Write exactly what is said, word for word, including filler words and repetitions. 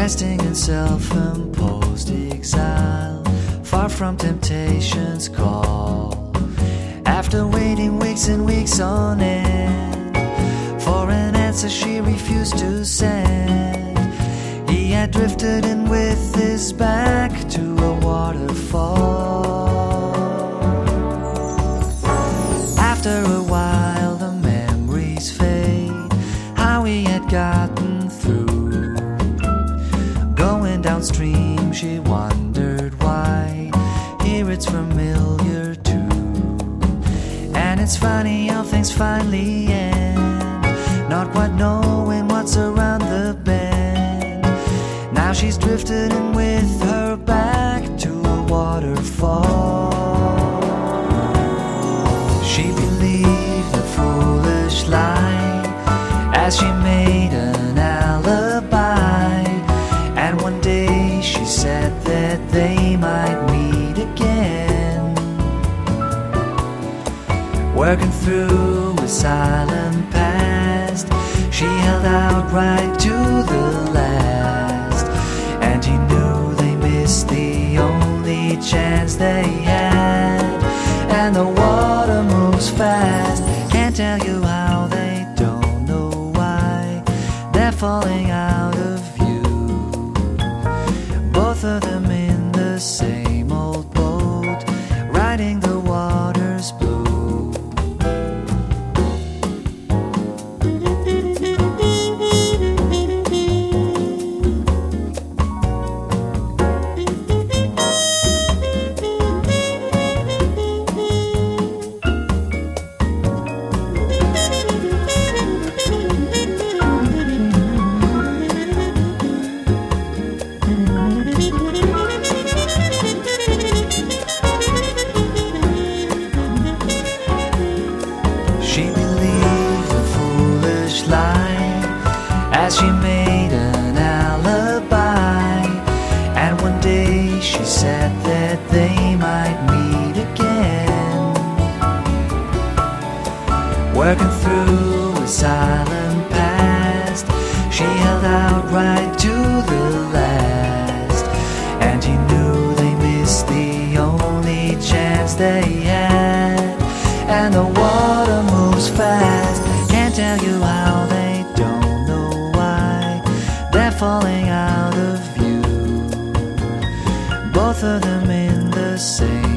resting in self-imposed exile, far from temptation's call. After waiting weeks and weeks on end for an answer she refused to send, he had drifted in with his back to a waterfall. After a while the memories fade, how he had gotten through. Going downstream she wondered why, here it's familiar too. And it's funny how things finally end, not quite knowing what's around the bend. Now she's drifted in with her back to a waterfall. She believed the foolish lie as she made an alibi, and one day she said that they might meet again. Working through a silent past, she held out right to the last, and he knew they missed the only chance they had. And the water moves fast, can't tell you how, they don't know why, they're falling out of view. Both of them in the same old boat, riding the water's blue. As she made an alibi, and one day she said that they might meet again. Working through a silent past, she held out right to the last, and he knew they missed the only chance they had. And the water moves fast, can't tell you how, they don't, they're falling out of view. Both of them in the same